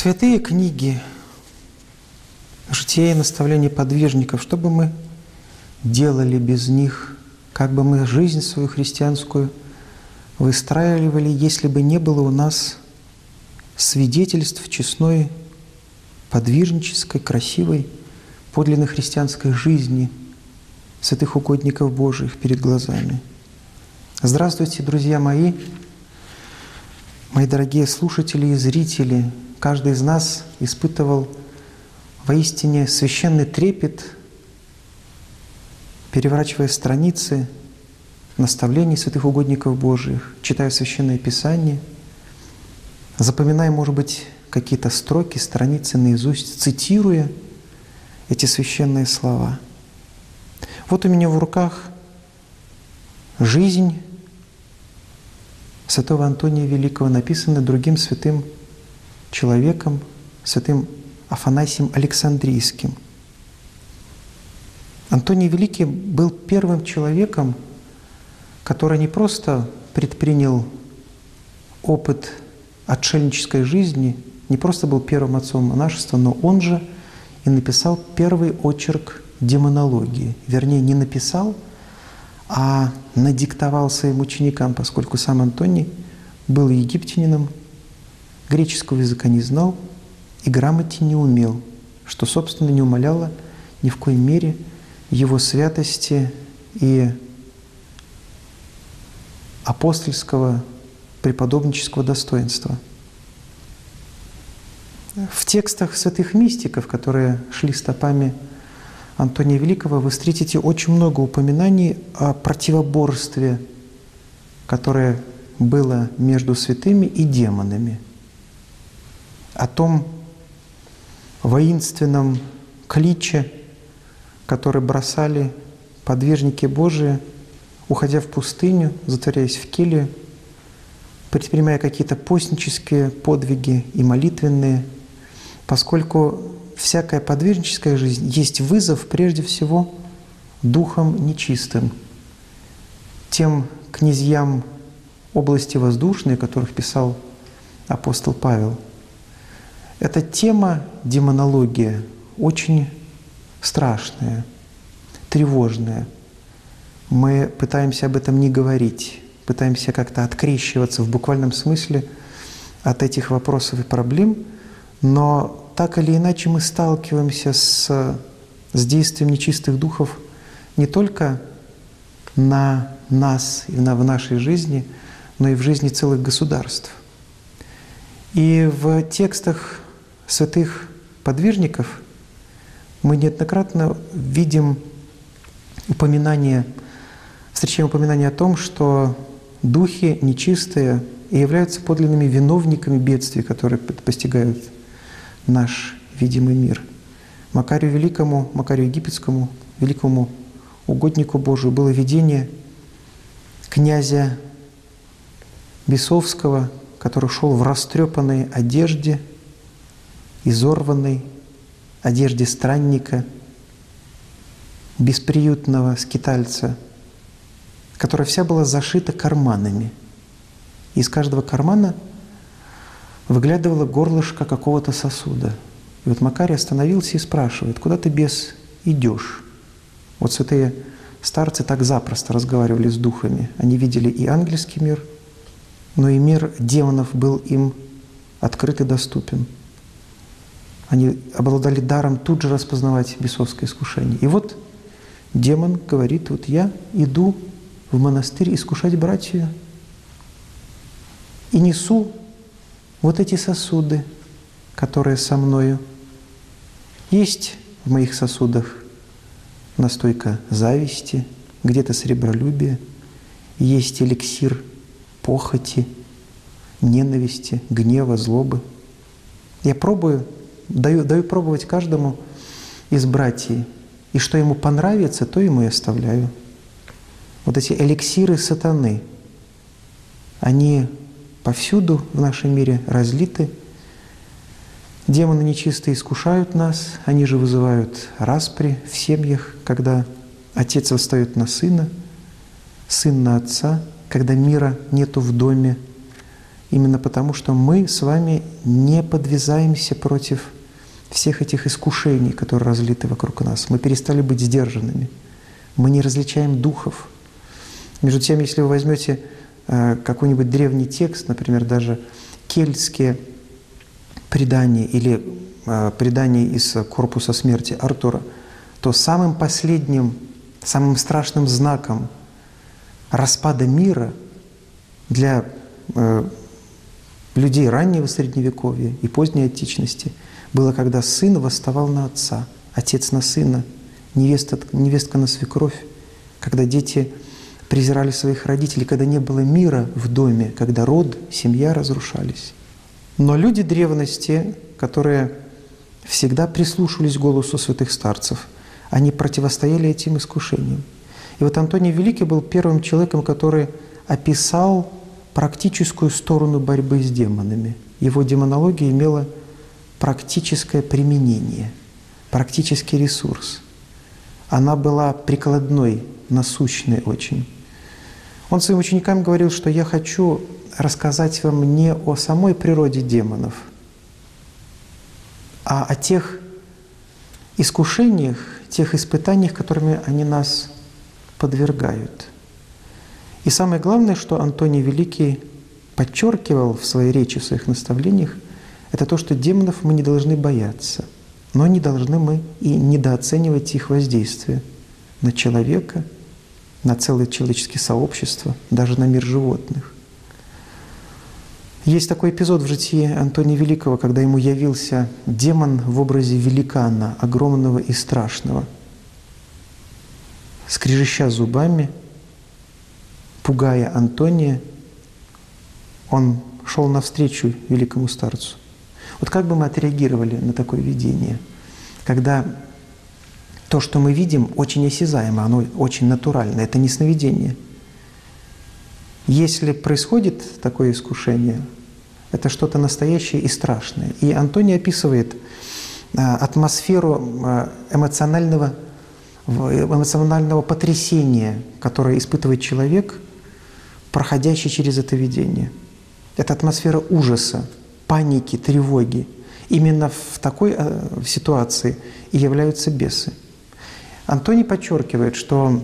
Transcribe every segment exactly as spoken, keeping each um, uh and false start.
Святые книги, жития и наставления подвижников, что бы мы делали без них, как бы мы жизнь свою христианскую выстраивали, если бы не было у нас свидетельств честной, подвижнической, красивой, подлинно христианской жизни святых угодников Божиих перед глазами. Здравствуйте, друзья мои, мои дорогие слушатели и зрители. Каждый из нас испытывал воистине священный трепет, переворачивая страницы наставлений святых угодников Божиих, читая Священное Писание, запоминая, может быть, какие-то строки, страницы наизусть, цитируя эти священные слова. Вот у меня в руках жизнь святого Антония Великого, написанная другим святым человеком, святым Афанасием Александрийским. Антоний Великий был первым человеком, который не просто предпринял опыт отшельнической жизни, не просто был первым отцом монашества, но он же и написал первый очерк демонологии. Вернее, не написал, а надиктовал своим ученикам, поскольку сам Антоний был египтянином, греческого языка не знал и грамоте не умел, что, собственно, не умаляло ни в коей мере его святости и апостольского преподобнического достоинства. В текстах святых мистиков, которые шли стопами Антония Великого, вы встретите очень много упоминаний о противоборстве, которое было между святыми и демонами, о том воинственном кличе, который бросали подвижники Божии, уходя в пустыню, затворяясь в келью, предпринимая какие-то постнические подвиги и молитвенные, поскольку всякая подвижническая жизнь есть вызов прежде всего духом нечистым, тем князьям области воздушной, о которых писал апостол Павел. Эта тема, демонология, очень страшная, тревожная. Мы пытаемся об этом не говорить, пытаемся как-то открещиваться в буквальном смысле от этих вопросов и проблем, но так или иначе мы сталкиваемся с, с действием нечистых духов не только на нас и на, в нашей жизни, но и в жизни целых государств. И в текстах святых подвижников мы неоднократно видим упоминание, встречаем упоминание о том, что духи нечистые и являются подлинными виновниками бедствий, которые постигают наш видимый мир. Макарию Великому, Макарию Египетскому, великому угоднику Божию было видение князя Бесовского, который шел в растрепанной одежде, изорванной одежде странника, бесприютного скитальца, которая вся была зашита карманами. Из каждого кармана выглядывало горлышко какого-то сосуда. И вот Макарий остановился и спрашивает: «Куда ты, бес, идешь?» Вот святые старцы так запросто разговаривали с духами. Они видели и ангельский мир, но и мир демонов был им открыт и доступен. Они обладали даром тут же распознавать бесовское искушение. И вот демон говорит: вот я иду в монастырь искушать братью и несу вот эти сосуды, которые со мною. Есть в моих сосудах настойка зависти, где-то сребролюбие, есть эликсир похоти, ненависти, гнева, злобы. Я пробую, даю, даю пробовать каждому из братьев, и что ему понравится, то ему и оставляю. Вот эти эликсиры сатаны, они повсюду в нашем мире разлиты. Демоны нечистые искушают нас, они же вызывают распри в семьях, когда отец восстает на сына, сын на отца, когда мира нету в доме, именно потому, что мы с вами не подвязаемся против всех этих искушений, которые разлиты вокруг нас. Мы перестали быть сдержанными. Мы не различаем духов. Между тем, если вы возьмете э, какой-нибудь древний текст, например, даже кельтские предания или э, предания из корпуса смерти Артура, то самым последним, самым страшным знаком распада мира для э, людей раннего Средневековья и поздней античности было, когда сын восставал на отца, отец на сына, невеста, невестка на свекровь, когда дети презирали своих родителей, когда не было мира в доме, когда род, семья разрушались. Но люди древности, которые всегда прислушивались к голосу святых старцев, они противостояли этим искушениям. И вот Антоний Великий был первым человеком, который описал практическую сторону борьбы с демонами. Его демонология имела практическое применение, практический ресурс. Она была прикладной, насущной очень. Он своим ученикам говорил, что я хочу рассказать вам не о самой природе демонов, а о тех искушениях, тех испытаниях, которыми они нас подвергают. И самое главное, что Антоний Великий подчеркивал в своей речи, в своих наставлениях, это то, что демонов мы не должны бояться, но не должны мы и недооценивать их воздействие на человека, на целое человеческое сообщество, даже на мир животных. Есть такой эпизод в житии Антония Великого, когда ему явился демон в образе великана, огромного и страшного, скрежеща зубами, пугая Антония, он шел навстречу великому старцу. Вот как бы мы отреагировали на такое видение, когда то, что мы видим, очень осязаемо, оно очень натурально, это не сновидение. Если происходит такое искушение, это что-то настоящее и страшное. И Антоний описывает атмосферу эмоционального, эмоционального потрясения, которое испытывает человек, проходящий через это видение. Это атмосфера ужаса, паники, тревоги. Именно в такой ситуации и являются бесы. Антоний подчеркивает, что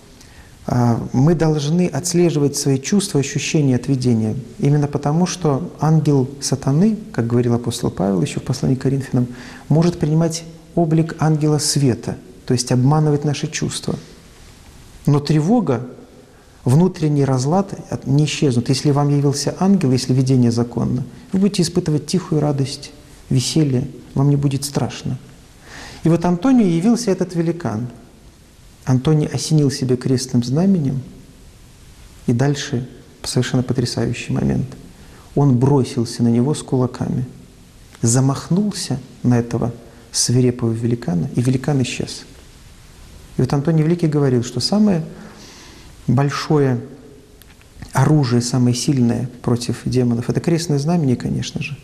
мы должны отслеживать свои чувства, ощущения от видения. Именно потому, что ангел сатаны, как говорил апостол Павел еще в послании к Коринфянам, может принимать облик ангела света, то есть обманывать наши чувства. Но тревога, внутренний разлад не исчезнут. Если вам явился ангел, если видение законно, вы будете испытывать тихую радость, веселье, вам не будет страшно. И вот Антонию явился этот великан. Антоний осенил себя крестным знаменем, и дальше совершенно потрясающий момент. Он бросился на него с кулаками, замахнулся на этого свирепого великана, и великан исчез. И вот Антоний Великий говорил, что самое большое оружие, самое сильное против демонов – это крестное знамение, конечно же.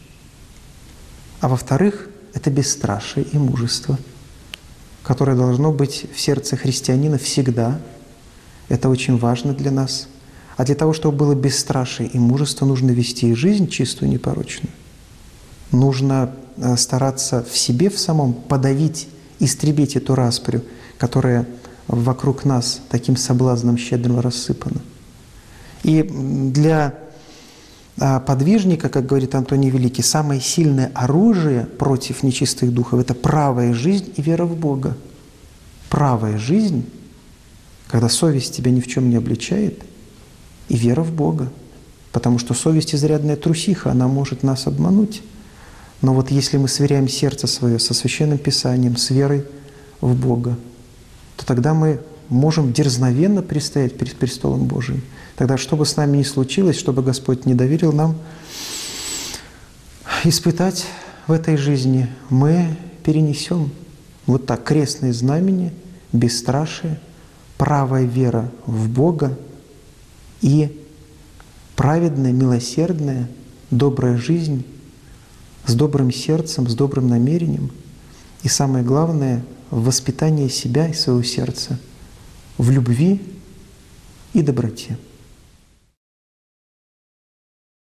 А во-вторых, это бесстрашие и мужество, которое должно быть в сердце христианина всегда. Это очень важно для нас. А для того, чтобы было бесстрашие и мужество, нужно вести жизнь чистую, непорочную. Нужно стараться в себе, в самом подавить, истребить эту распрю, которая вокруг нас таким соблазном щедрым рассыпана. И для подвижника, как говорит Антоний Великий, самое сильное оружие против нечистых духов – это правая жизнь и вера в Бога. Правая жизнь, когда совесть тебя ни в чем не обличает, и вера в Бога. Потому что совесть – изрядная трусиха, она может нас обмануть. Но вот если мы сверяем сердце свое со Священным Писанием, с верой в Бога, то тогда мы можем дерзновенно предстоять перед престолом Божиим. Тогда, что бы с нами ни случилось, что бы Господь не доверил нам испытать в этой жизни, мы перенесем вот так крестное знамение, бесстрашие, правая вера в Бога и праведная, милосердная, добрая жизнь с добрым сердцем, с добрым намерением и, самое главное, воспитание себя и своего сердца в любви и доброте.